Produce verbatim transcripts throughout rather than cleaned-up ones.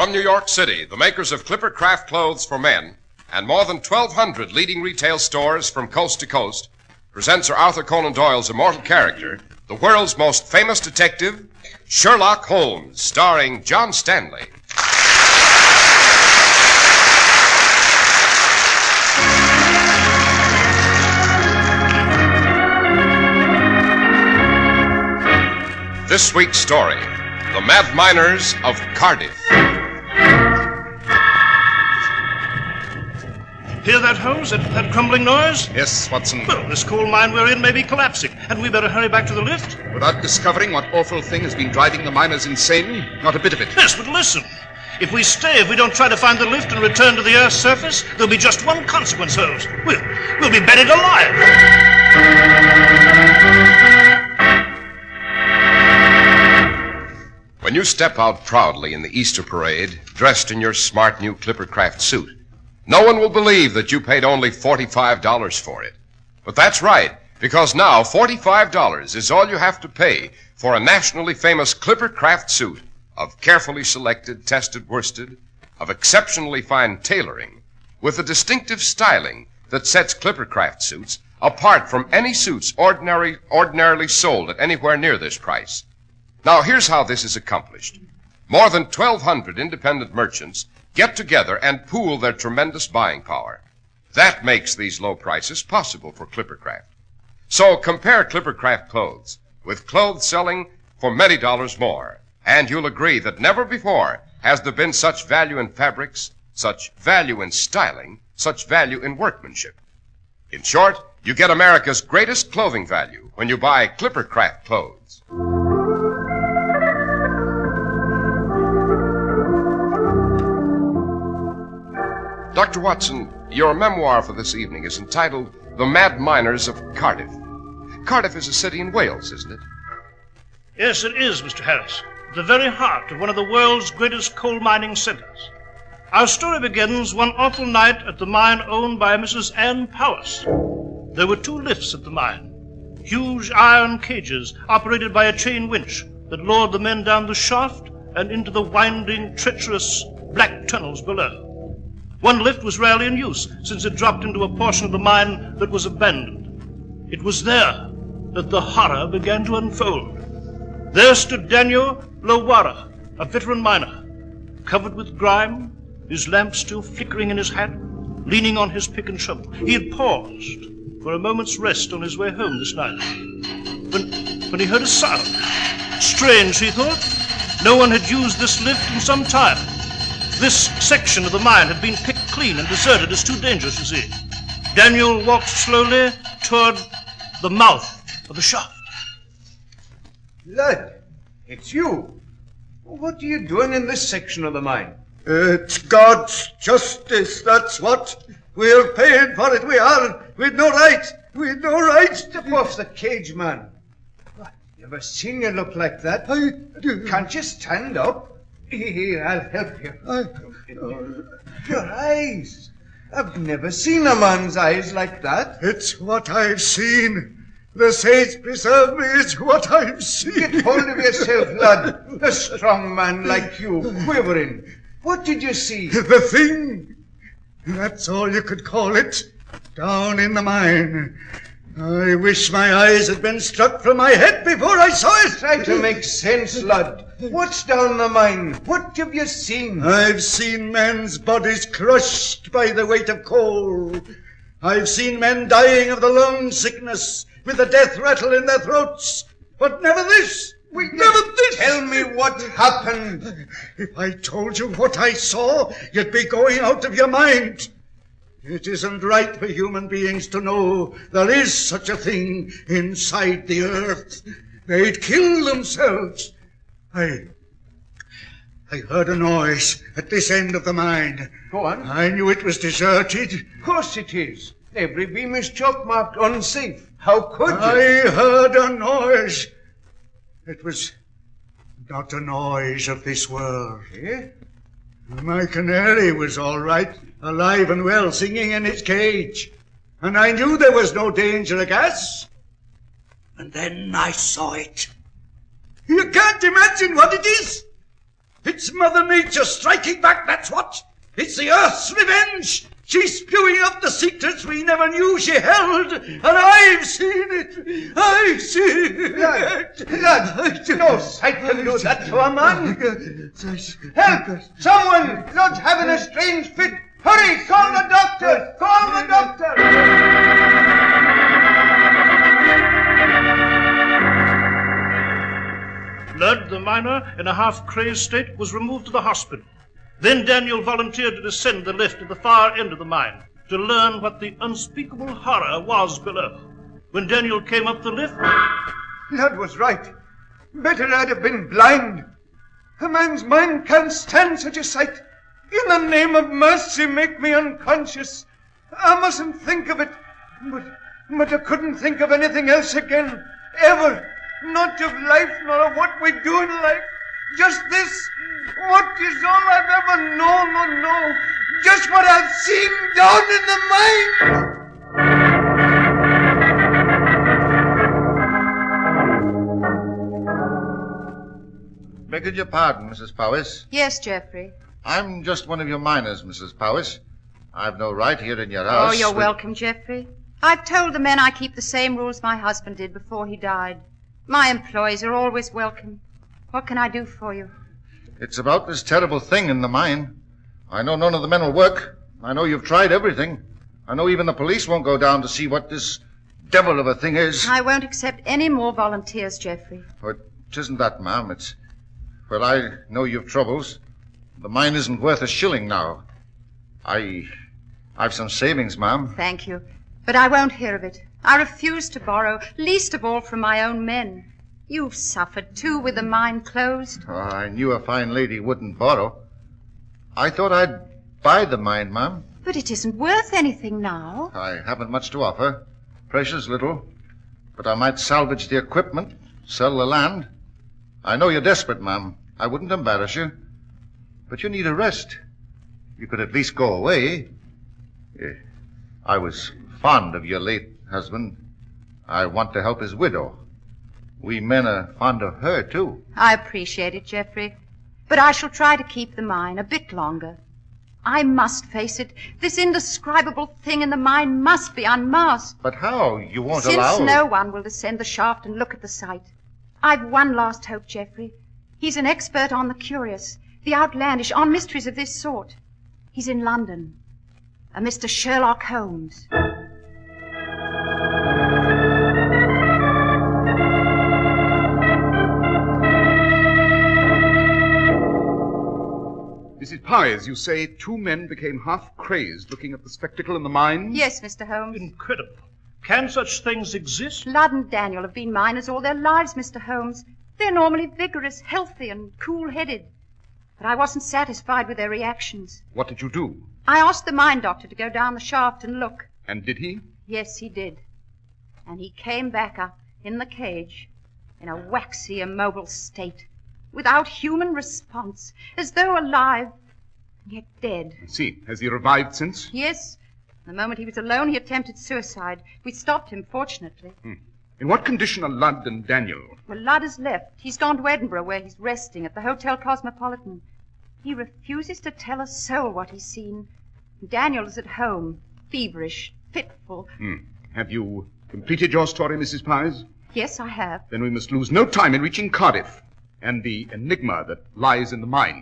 From New York City, the makers of Clipper Craft clothes for men and more than twelve hundred leading retail stores from coast to coast present Sir Arthur Conan Doyle's immortal character, the world's most famous detective, Sherlock Holmes, starring John Stanley. This week's story, The Mad Miners of Cardiff. Hear that, Holmes? That, that crumbling noise? Yes, Watson. Well, this coal mine we're in may be collapsing. Hadn't we better hurry back to the lift? Without discovering what awful thing has been driving the miners insane? Not a bit of it. Yes, but listen. If we stay, if we don't try to find the lift and return to the Earth's surface, there'll be just one consequence, Holmes. We'll, we'll be buried alive. When you step out proudly in the Easter parade, dressed in your smart new Clipper Craft suit, no one will believe that you paid only forty-five dollars for it. But that's right, because now forty-five dollars is all you have to pay for a nationally famous Clipper Craft suit of carefully selected, tested worsted, of exceptionally fine tailoring, with a distinctive styling that sets Clipper Craft suits apart from any suits ordinary, ordinarily sold at anywhere near this price. Now, here's how this is accomplished. More than twelve hundred independent merchants get together and pool their tremendous buying power. That makes these low prices possible for Clipper Craft. So compare Clipper Craft clothes with clothes selling for many dollars more, and you'll agree that never before has there been such value in fabrics, such value in styling, such value in workmanship. In short, you get America's greatest clothing value when you buy Clipper Craft clothes. Doctor Watson, your memoir for this evening is entitled The Mad Miners of Cardiff. Cardiff is a city in Wales, isn't it? Yes, it is, Mister Harris. The very heart of one of the world's greatest coal mining centers. Our story begins one awful night at the mine owned by Missus Ann Powis. There were two lifts at the mine, huge iron cages operated by a chain winch that lowered the men down the shaft and into the winding, treacherous black tunnels below. One lift was rarely in use, since it dropped into a portion of the mine that was abandoned. It was there that the horror began to unfold. There stood Daniel Lowara, a veteran miner, covered with grime, his lamp still flickering in his hand, leaning on his pick and shovel. He had paused for a moment's rest on his way home this night, when, when he heard a sound. Strange, he thought. No one had used this lift in some time. This section of the mine had been picked clean and deserted as too dangerous, you see. Daniel walked slowly toward the mouth of the shaft. Lad, it's you. What are you doing in this section of the mine? It's God's justice, that's what. We're paying for it, we are. We'd no right. We'd no right. Step off the cage, man. What? Never seen you look like that. I do. Can't you stand up? Here, I'll help you. I, uh, Your eyes. I've never seen a man's eyes like that. It's what I've seen. The saints preserve me, it's what I've seen. Get hold of yourself, lad. A strong man like you, quivering. What did you see? The thing. That's all you could call it. Down in the mine. I wish my eyes had been struck from my head before I saw it. Try to make sense, lad. What's down the mine? What have you seen? I've seen men's bodies crushed by the weight of coal. I've seen men dying of the lung sickness with the death rattle in their throats. But never this. Wait, never this. Tell me what happened. If I told you what I saw, you'd be going out of your mind. It isn't right for human beings to know there is such a thing inside the earth. They'd kill themselves. I... I heard a noise at this end of the mine. Go on. I knew it was deserted. Of course it is. Every beam is chalk marked unsafe. How could you? I heard a noise. It was not a noise of this world. Eh? My canary was all right, alive and well, singing in its cage. And I knew there was no danger of gas. And then I saw it. You can't imagine what it is. It's Mother Nature striking back, that's what. It's the Earth's revenge. She's spewing out the secrets we never knew she held, and I've seen it. I've seen it. Lad, lad, no sight can do that to a man. Help! Someone! Lud's having a strange fit. Hurry, call the doctor! Call the doctor! Lud, the miner, in a half-crazed state, was removed to the hospital. Then Daniel volunteered to descend the lift at the far end of the mine to learn what the unspeakable horror was below. When Daniel came up the lift... Lud was right. Better I'd have been blind. A man's mind can't stand such a sight. In the name of mercy, make me unconscious. I mustn't think of it. But, but I couldn't think of anything else again. Ever. Not of life, nor of what we do in life. Just this. What is all I've ever known or know. Just what I've seen down in the mine. Begging your pardon, Missus Powis. Yes, Geoffrey. I'm just one of your miners, Missus Powis. I've no right here in your house. Oh, you're but... welcome, Geoffrey. I've told the men I keep the same rules my husband did before he died. My employees are always welcome. What can I do for you? It's about this terrible thing in the mine. I know none of the men will work. I know you've tried everything. I know even the police won't go down to see what this devil of a thing is. I won't accept any more volunteers, Geoffrey. Oh, it isn't that, ma'am. It's... Well, I know you've troubles. The mine isn't worth a shilling now. I... I've some savings, ma'am. Thank you. But I won't hear of it. I refuse to borrow, least of all from my own men. You've suffered, too, with the mine closed. Oh, I knew a fine lady wouldn't borrow. I thought I'd buy the mine, ma'am. But it isn't worth anything now. I haven't much to offer. Precious little. But I might salvage the equipment, sell the land. I know you're desperate, ma'am. I wouldn't embarrass you. But you need a rest. You could at least go away. Yeah. I was fond of your late husband. I want to help his widow. We men are fond of her, too. I appreciate it, Geoffrey. But I shall try to keep the mine a bit longer. I must face it. This indescribable thing in the mine must be unmasked. But how? You won't Since allow... Since no one will descend the shaft and look at the site. I've one last hope, Geoffrey. He's an expert on the curious, the outlandish, on mysteries of this sort. He's in London. A Mister Sherlock Holmes. Missus Powis, you say two men became half-crazed looking at the spectacle in the mine? Yes, Mister Holmes. Incredible. Can such things exist? Lud and Daniel have been miners all their lives, Mister Holmes. They're normally vigorous, healthy, and cool-headed. But I wasn't satisfied with their reactions. What did you do? I asked the mine doctor to go down the shaft and look. And did he? Yes, he did. And he came back up in the cage in a waxy, immobile state, without human response, as though alive, and yet dead. I see. Has he revived since? Yes. The moment he was alone, he attempted suicide. We stopped him, fortunately. Hmm. In what condition are Lud and Daniel? Well, Lud has left. He's gone to Edinburgh, where he's resting at the Hotel Cosmopolitan. He refuses to tell a soul what he's seen. Daniel is at home, feverish, fitful. Hmm. Have you completed your story, Missus Powis? Yes, I have. Then we must lose no time in reaching Cardiff and the enigma that lies in the mine.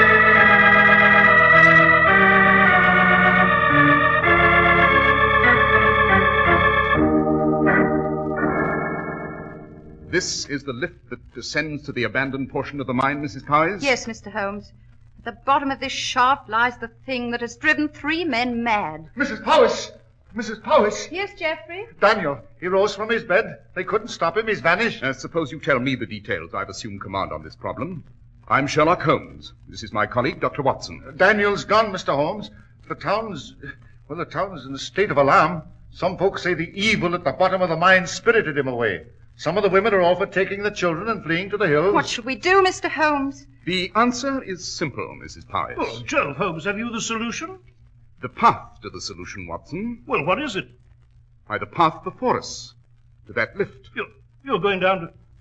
This is the lift that descends to the abandoned portion of the mine, Missus Powis? Yes, Mister Holmes. At the bottom of this shaft lies the thing that has driven three men mad. Missus Powis! Missus Powis! Yes, Geoffrey? Daniel, he rose from his bed. They couldn't stop him. He's vanished. Uh, suppose you tell me the details. I've assumed command on this problem. I'm Sherlock Holmes. This is my colleague, Doctor Watson. Daniel's gone, Mister Holmes. The town's... Well, the town's in a state of alarm. Some folks say the evil at the bottom of the mine spirited him away. Some of the women are all for taking the children and fleeing to the hills. What should we do, Mister Holmes? The answer is simple, Missus Powis. Oh, Jove, Holmes, have you the solution? The path to the solution, Watson. Well, what is it? Why, the path before us. To that lift. You're, you're going down to,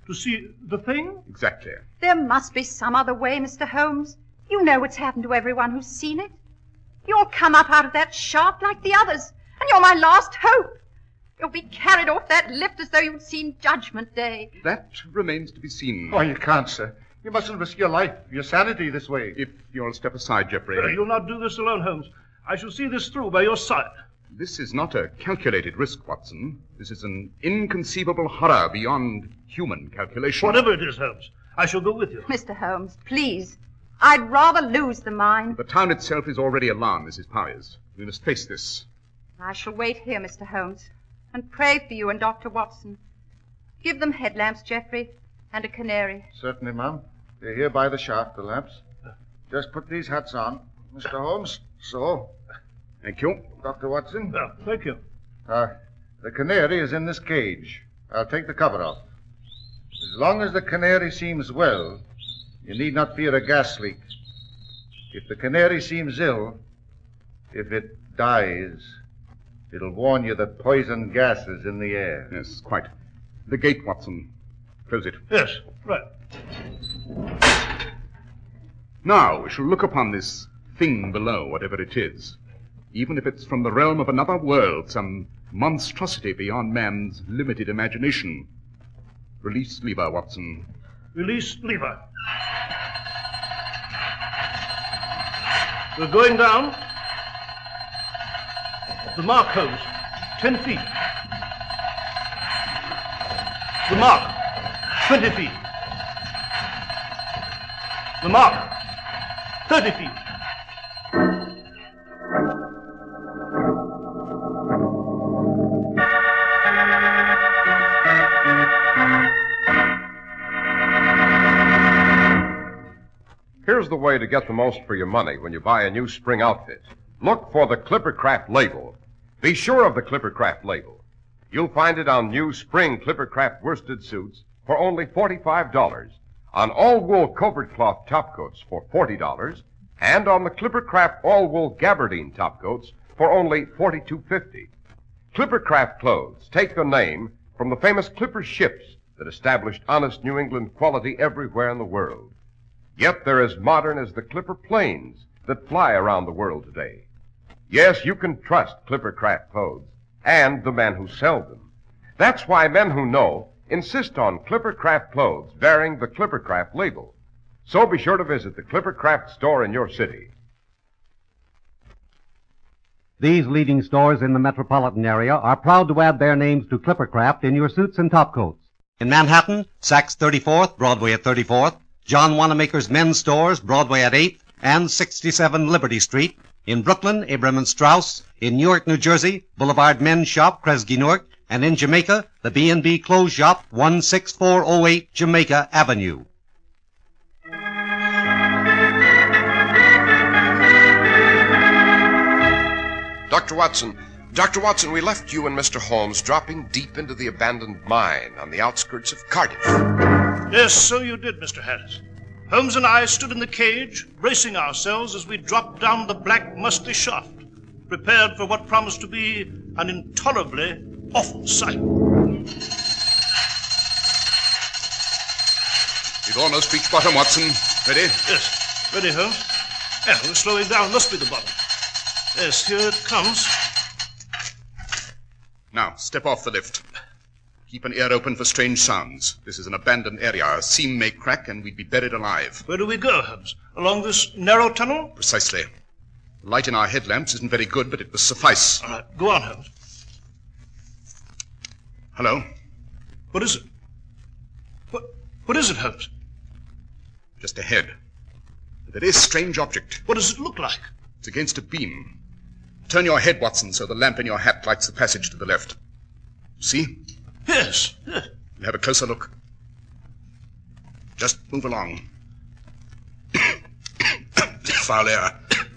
To see the thing? Exactly. There must be some other way, Mister Holmes. You know what's happened to everyone who's seen it. You'll come up out of that shaft like the others, and you're my last hope. You'll be carried off that lift as though you'd seen Judgment Day. That remains to be seen. Oh, you can't, sir. You mustn't risk your life, your sanity this way. If you'll step aside, Geoffrey. Uh, you'll not do this alone, Holmes. I shall see this through by your side. This is not a calculated risk, Watson. This is an inconceivable horror beyond human calculation. Whatever it is, Holmes, I shall go with you. Mister Holmes, please. I'd rather lose the mine. The town itself is already alarmed, Missus Powers. We must face this. I shall wait here, Mister Holmes, and pray for you and Doctor Watson. Give them headlamps, Geoffrey, and a canary. Certainly, ma'am. They're here by the shaft, the lamps. Just put these hats on, Mister Holmes. So. Thank you. Doctor Watson. Well, thank you. Uh, the canary is in this cage. I'll take the cover off. As long as the canary seems well, you need not fear a gas leak. If the canary seems ill, if it dies, it'll warn you that poison gas is in the air. Yes, quite. The gate, Watson. Close it. Yes, right. Now, we shall look upon this thing below, whatever it is. Even if it's from the realm of another world, some monstrosity beyond man's limited imagination. Release lever, Watson. Release lever. We're going down. The mark, Holmes. Ten feet. The mark. Twenty feet. The mark. Thirty feet. Here's the way to get the most for your money when you buy a new spring outfit. Look for the Clippercraft label. Be sure of the Clippercraft label. You'll find it on new spring Clippercraft worsted suits for only forty-five dollars, on all-wool covert cloth topcoats for forty dollars, and on the Clippercraft all-wool gabardine topcoats for only forty-two fifty. Clippercraft clothes take their name from the famous Clipper ships that established honest New England quality everywhere in the world. Yet they're as modern as the Clipper planes that fly around the world today. Yes, you can trust Clippercraft clothes and the men who sell them. That's why men who know insist on Clippercraft clothes bearing the Clippercraft label. So be sure to visit the Clippercraft store in your city. These leading stores in the metropolitan area are proud to add their names to Clippercraft in your suits and topcoats. In Manhattan, Saks thirty-fourth, Broadway at thirty-fourth, John Wanamaker's men's stores, Broadway at eighth, and sixty-seven Liberty Street. In Brooklyn, Abraham and Strauss. In Newark, New Jersey, Boulevard Men's Shop, Kresge Newark. And in Jamaica, the B and B Clothes Shop, one six four oh eight Jamaica Avenue. Doctor Watson, Doctor Watson, we left you and Mister Holmes dropping deep into the abandoned mine on the outskirts of Cardiff. Yes, so you did, Mister Harris. Holmes and I stood in the cage, bracing ourselves as we dropped down the black, musty shaft, prepared for what promised to be an intolerably awful sight. We've almost reached bottom, Watson. Ready? Yes, ready, Holmes. Yeah, we're slowing down. Must be the bottom. Yes, here it comes. Now, step off the lift. Keep an ear open for strange sounds. This is an abandoned area. A seam may crack and we'd be buried alive. Where do we go, Holmes? Along this narrow tunnel? Precisely. The light in our headlamps isn't very good, but it will suffice. All right, go on, Holmes. Hello? What is it? What, what is it, Holmes? Just ahead. A very strange object. What does it look like? It's against a beam. Turn your head, Watson, so the lamp in your hat lights the passage to the left. See? Yes. yes. We'll have a closer look. Just move along. Foul air.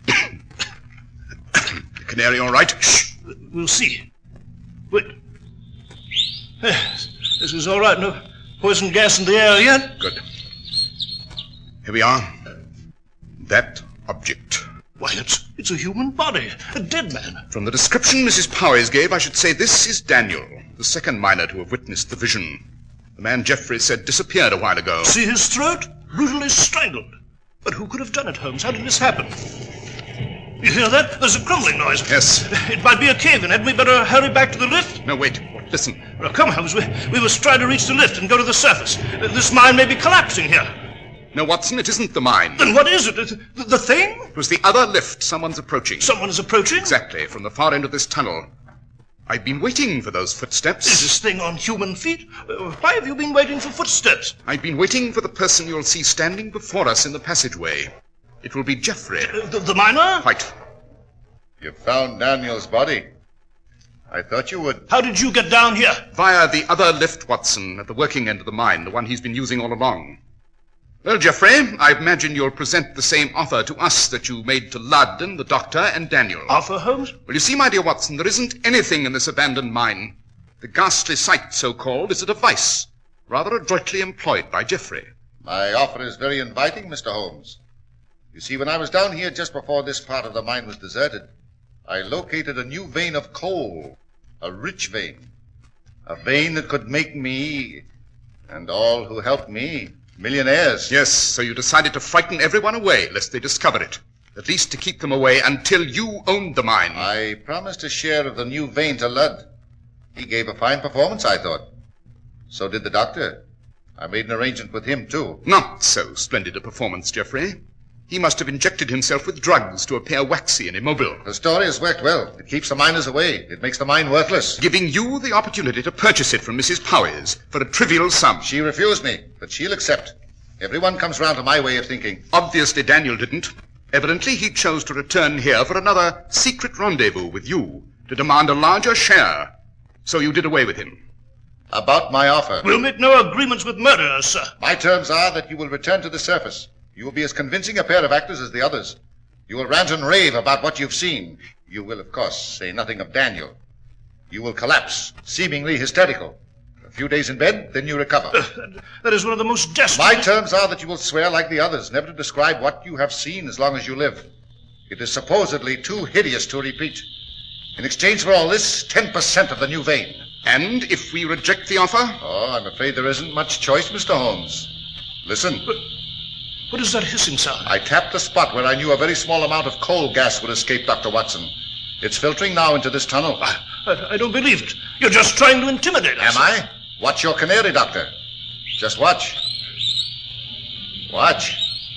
The canary all right? Shh. We'll see. Wait. Yes, this is all right. No poison gas in the air yet. Good. Here we are. That object. Why, it's, it's a human body. A dead man. From the description Missus Powers gave, I should say this is Daniel, the second miner to have witnessed the vision. The man Jeffrey said disappeared a while ago. See his throat? Brutally strangled. But who could have done it, Holmes? How did this happen? You hear that? There's a crumbling noise. Yes. It might be a cave-in. Hadn't we better hurry back to the lift? No, wait. Listen. Well, come, Holmes. We, we must try to reach the lift and go to the surface. Uh, This mine may be collapsing here. No, Watson, it isn't the mine. Then what is it? The, the, the thing? It was the other lift. Someone's approaching. Someone is approaching? Exactly, from the far end of this tunnel. I've been waiting for those footsteps. Is this thing on human feet? Uh, why have you been waiting for footsteps? I've been waiting for the person you'll see standing before us in the passageway. It will be Jeffrey. Uh, the, the miner? Quite. You found Daniel's body. I thought you would. How did you get down here? Via the other lift, Watson, at the working end of the mine, the one he's been using all along. Well, Jeffrey, I imagine you'll present the same offer to us that you made to Ludden, the doctor, and Daniel. Offer, Holmes? Well, you see, my dear Watson, there isn't anything in this abandoned mine. The ghastly sight, so-called, is a device, rather adroitly employed by Jeffrey. My offer is very inviting, Mister Holmes. You see, when I was down here just before this part of the mine was deserted, I located a new vein of coal, a rich vein, a vein that could make me, and all who helped me, millionaires. Yes, so you decided to frighten everyone away, lest they discover it. At least to keep them away until you owned the mine. I promised a share of the new vein to Ludd. He gave a fine performance, I thought. So did the doctor. I made an arrangement with him, too. Not so splendid a performance, Jeffrey. He must have injected himself with drugs to appear waxy and immobile. The story has worked well. It keeps the miners away. It makes the mine worthless. Giving you the opportunity to purchase it from Missus Powys for a trivial sum. She refused me, but she'll accept. Everyone comes round to my way of thinking. Obviously, Daniel didn't. Evidently, he chose to return here for another secret rendezvous with you to demand a larger share. So you did away with him. About my offer. We'll make no agreements with murderers, sir. My terms are that you will return to the surface. You will be as convincing a pair of actors as the others. You will rant and rave about what you've seen. You will, of course, say nothing of Daniel. You will collapse, seemingly hysterical. A few days in bed, then you recover. Uh, that is one of the most desperate... My terms are that you will swear like the others, never to describe what you have seen as long as you live. It is supposedly too hideous to repeat. In exchange for all this, ten percent of the new vein. And if we reject the offer? Oh, I'm afraid there isn't much choice, Mister Holmes. Listen. But what is that hissing sound? I tapped the spot where I knew a very small amount of coal gas would escape, Doctor Watson. It's filtering now into this tunnel. I, I, I don't believe it. You're just trying to intimidate us. Am I? Watch your canary, Doctor. Just watch. Watch.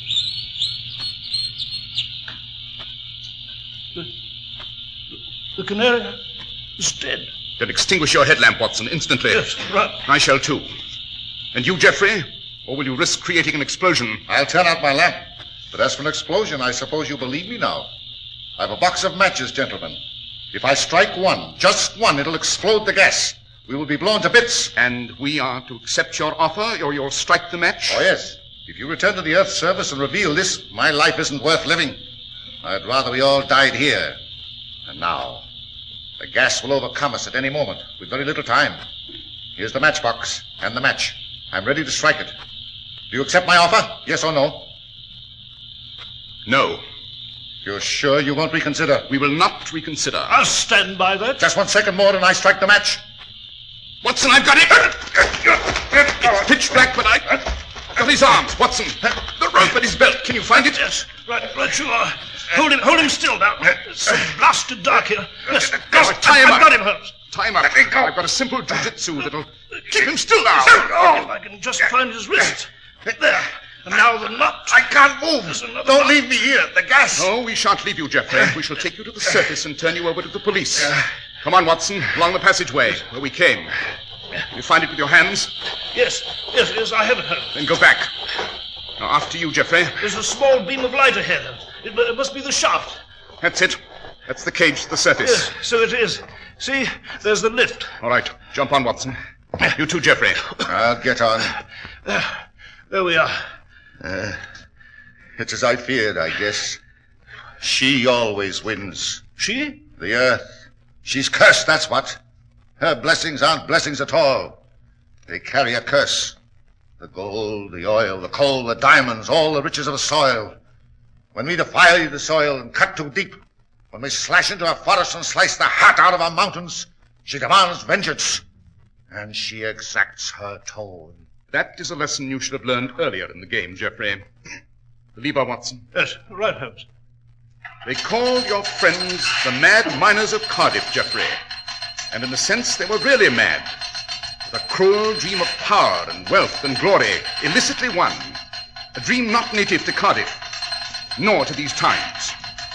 The, the canary is dead. Then extinguish your headlamp, Watson, instantly. Yes, right. I shall too. And you, Jeffrey? Or will you risk creating an explosion? I'll turn out my lamp. But as for an explosion, I suppose you believe me now. I've a box of matches, gentlemen. If I strike one, just one, it'll explode the gas. We will be blown to bits. And we are to accept your offer, or you'll strike the match? Oh, yes. If you return to the Earth's surface and reveal this, my life isn't worth living. I'd rather we all died here. And now, the gas will overcome us at any moment, with very little time. Here's the matchbox and the match. I'm ready to strike it. Do you accept my offer? Yes or no? No. You're sure you won't reconsider? We will not reconsider. I'll stand by that. Just one second more and I strike the match. Watson, I've got it! It's pitch black, but I got his arms. Watson, the rope at his belt. Can you find it? Yes, right, right you are. Hold him, hold him still now. It's so blasted dark here. Yes, yes, tie him I've up. got him, Holmes. Tie him up. I've got a simple jujitsu that'll keep him still now. If I can just find his wrist. There. And now the knot. I can't move. Don't knot. leave me here. The gas. No, we shan't leave you, Jeffrey. We shall take you to the surface and turn you over to the police. Come on, Watson, along the passageway where we came. You find it with your hands? Yes, yes, yes, I have it, Holmes. Then go back. Now, after you, Jeffrey. There's a small beam of light ahead. It, it must be the shaft. That's it. That's the cage to the surface. Yes, so it is. See, there's the lift. All right, jump on, Watson. You too, Jeffrey. I'll get on. There, there we are. Uh, it's as I feared, I guess. She always wins. She? The Earth. She's cursed, that's what. Her blessings aren't blessings at all. They carry a curse. The gold, the oil, the coal, the diamonds, all the riches of the soil. When we defile the soil and cut too deep, when we slash into our forests and slice the heart out of our mountains, she demands vengeance. And she exacts her toll. That is a lesson you should have learned earlier in the game, Geoffrey. The lever, Watson. Yes, right, Holmes. They called your friends the Mad Miners of Cardiff, Geoffrey. And in a sense, they were really mad. With a cruel dream of power and wealth and glory, illicitly won. A dream not native to Cardiff, nor to these times.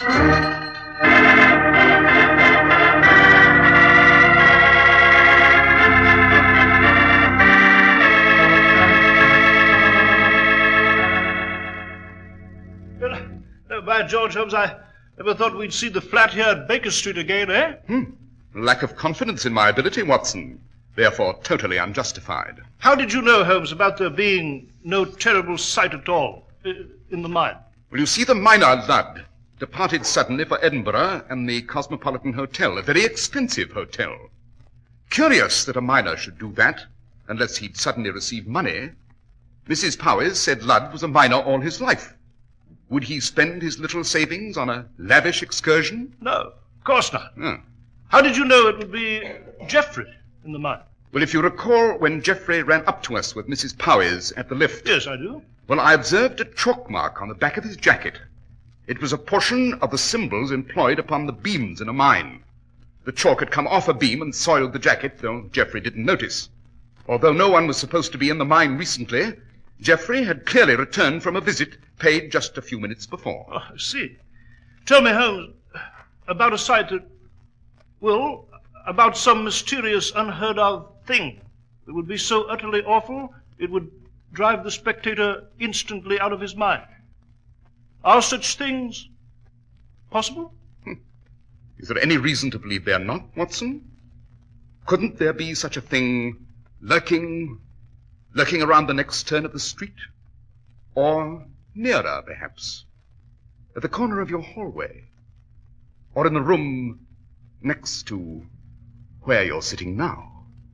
Uh, by George, Holmes, I never thought we'd see the flat here at Baker Street again, eh? Hmm. Lack of confidence in my ability, Watson. Therefore, totally unjustified. How did you know, Holmes, about there being no terrible sight at all uh, in the mine? Well, you see, the miner, Ludd, departed suddenly for Edinburgh and the Cosmopolitan Hotel, a very expensive hotel. Curious that a miner should do that, unless he'd suddenly received money. Missus Powys said Ludd was a miner all his life. Would he spend his little savings on a lavish excursion? No, of course not. Oh. How did you know it would be Geoffrey in the mine? Well, if you recall when Geoffrey ran up to us with Missus Powys at the lift. Yes, I do. Well, I observed a chalk mark on the back of his jacket. It was a portion of the symbols employed upon the beams in a mine. The chalk had come off a beam and soiled the jacket, though Geoffrey didn't notice. Although no one was supposed to be in the mine recently, Geoffrey had clearly returned from a visit paid just a few minutes before. Oh, I see. Tell me, Holmes, about a sight that, well, about some mysterious, unheard-of thing that would be so utterly awful it would drive the spectator instantly out of his mind. Are such things possible? Is there any reason to believe they're not, Watson? Couldn't there be such a thing lurking, lurking around the next turn of the street? Or nearer, perhaps, at the corner of your hallway? Or in the room next to where you're sitting now?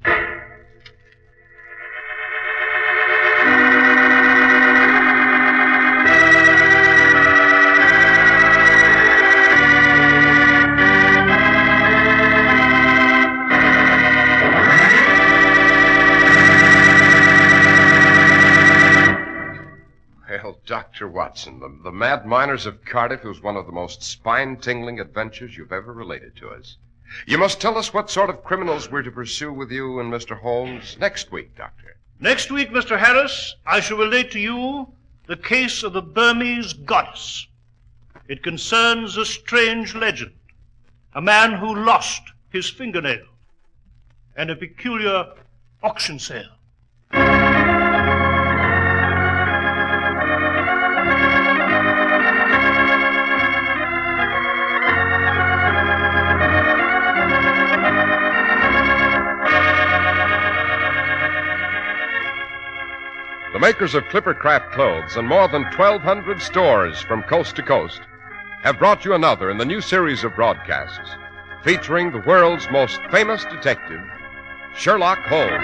Doctor Watson, the, the Mad Miners of Cardiff was one of the most spine-tingling adventures you've ever related to us. You must tell us what sort of criminals we're to pursue with you and Mister Holmes next week, Doctor. Next week, Mister Harris, I shall relate to you the case of the Burmese goddess. It concerns a strange legend, a man who lost his fingernail, and a peculiar auction sale. The makers of Clippercraft clothes and more than twelve hundred stores from coast to coast have brought you another in the new series of broadcasts featuring the world's most famous detective, Sherlock Holmes.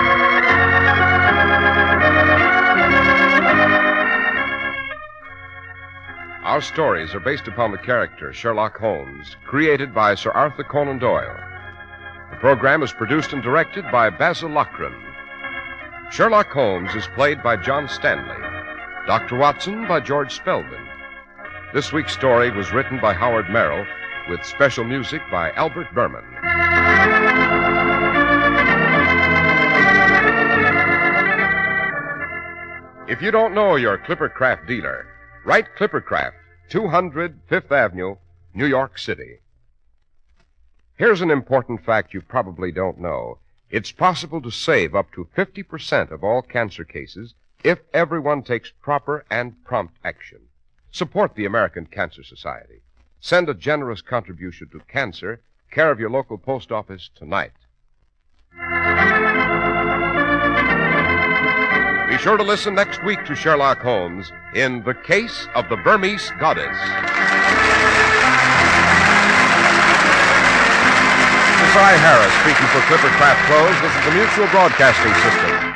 Our stories are based upon the character Sherlock Holmes, created by Sir Arthur Conan Doyle. The program is produced and directed by Basil Lochran. Sherlock Holmes is played by John Stanley. Doctor Watson by George Spelman. This week's story was written by Howard Merrill with special music by Albert Berman. If you don't know your Clippercraft dealer, write Clippercraft, two hundred Fifth Avenue, New York City. Here's an important fact you probably don't know. It's possible to save up to fifty percent of all cancer cases if everyone takes proper and prompt action. Support the American Cancer Society. Send a generous contribution to cancer, care of your local post office tonight. Be sure to listen next week to Sherlock Holmes in The Case of the Burmese Goddess. This is I. Harris speaking for Clippercraft Clothes. This is the Mutual Broadcasting System.